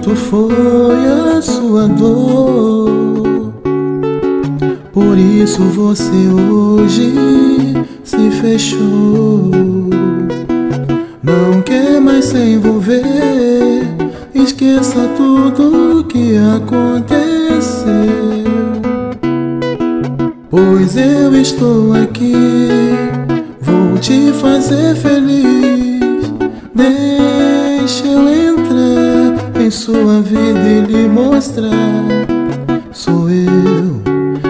quanto foi a sua dor. Por isso você hoje se fechou. Não quer mais se envolver, esqueça tudo que aconteceu. Pois eu estou aqui, vou te fazer feliz. Deixa eu entrar em sua vida e lhe mostrar. Sou eu,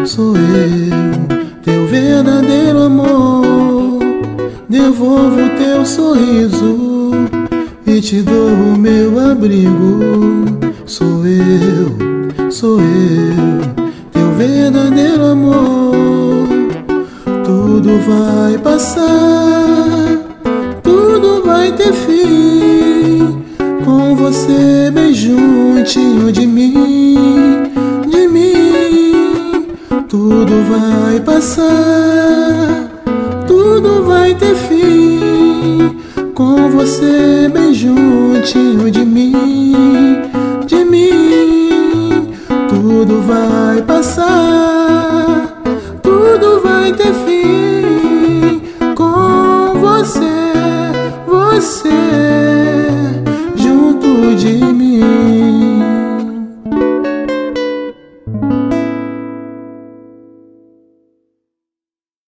teu verdadeiro amor. Devolvo teu sorriso e te dou o meu abrigo. Sou eu, teu verdadeiro amor. Tudo vai passar, tudo vai ter fim, com você bem juntinho de mim, de mim. Tudo vai passar, tudo vai ter fim, com você bem juntinho de mim, de mim. Tudo vai passar, tudo vai ter fim, com você, você.